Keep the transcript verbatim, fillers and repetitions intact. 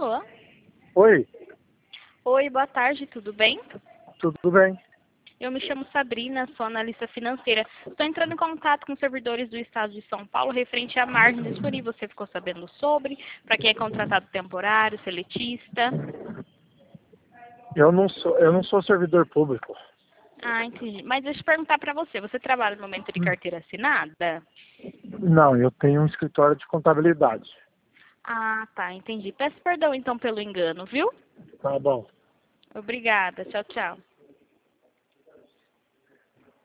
Alô? Oi, Oi, boa tarde, tudo bem? tudo bem? Eu me chamo Sabrina, sou analista financeira. Estou entrando em contato com servidores do estado de São Paulo referente à margem disponível. Você ficou sabendo sobre? Para quem é contratado temporário, seletista? Eu não sou, eu não sou servidor público. Ah, entendi. Mas deixa eu perguntar para você. Você trabalha no momento de carteira assinada? Não, eu tenho um escritório de contabilidade. Ah, tá, entendi. Peço perdão então pelo engano, viu? Tá bom. Obrigada. Tchau, tchau.